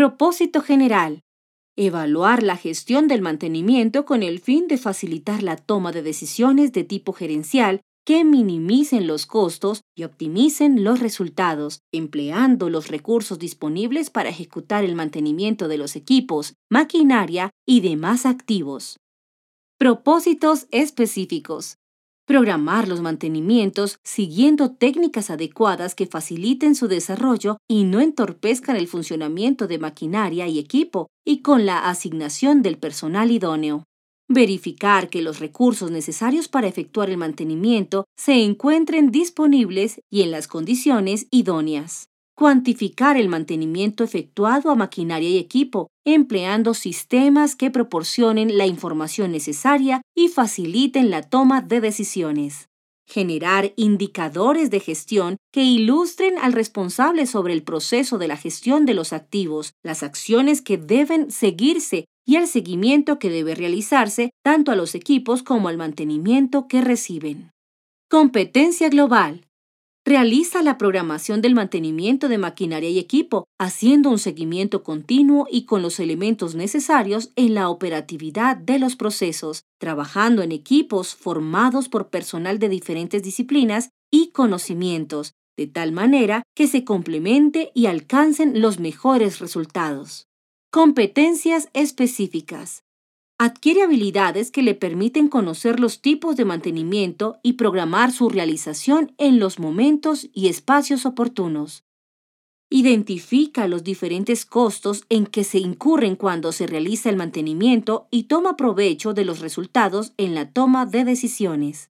Propósito general. Evaluar la gestión del mantenimiento con el fin de facilitar la toma de decisiones de tipo gerencial que minimicen los costos y optimicen los resultados, empleando los recursos disponibles para ejecutar el mantenimiento de los equipos, maquinaria y demás activos. Propósitos específicos. Programar los mantenimientos siguiendo técnicas adecuadas que faciliten su desarrollo y no entorpezcan el funcionamiento de maquinaria y equipo, y con la asignación del personal idóneo. Verificar que los recursos necesarios para efectuar el mantenimiento se encuentren disponibles y en las condiciones idóneas. Cuantificar el mantenimiento efectuado a maquinaria y equipo, empleando sistemas que proporcionen la información necesaria y faciliten la toma de decisiones. Generar indicadores de gestión que ilustren al responsable sobre el proceso de la gestión de los activos, las acciones que deben seguirse y el seguimiento que debe realizarse tanto a los equipos como al mantenimiento que reciben. Competencia global. Realiza la programación del mantenimiento de maquinaria y equipo, haciendo un seguimiento continuo y con los elementos necesarios en la operatividad de los procesos, trabajando en equipos formados por personal de diferentes disciplinas y conocimientos, de tal manera que se complemente y alcancen los mejores resultados. Competencias específicas. Adquiere habilidades que le permiten conocer los tipos de mantenimiento y programar su realización en los momentos y espacios oportunos. Identifica los diferentes costos en que se incurren cuando se realiza el mantenimiento y toma provecho de los resultados en la toma de decisiones.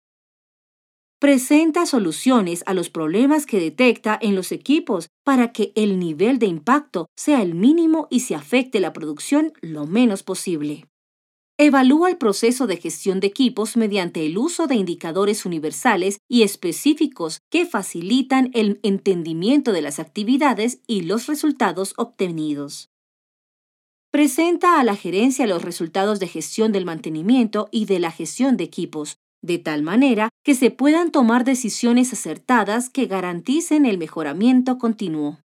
Presenta soluciones a los problemas que detecta en los equipos para que el nivel de impacto sea el mínimo y se afecte la producción lo menos posible. Evalúa el proceso de gestión de equipos mediante el uso de indicadores universales y específicos que facilitan el entendimiento de las actividades y los resultados obtenidos. Presenta a la gerencia los resultados de gestión del mantenimiento y de la gestión de equipos, de tal manera que se puedan tomar decisiones acertadas que garanticen el mejoramiento continuo.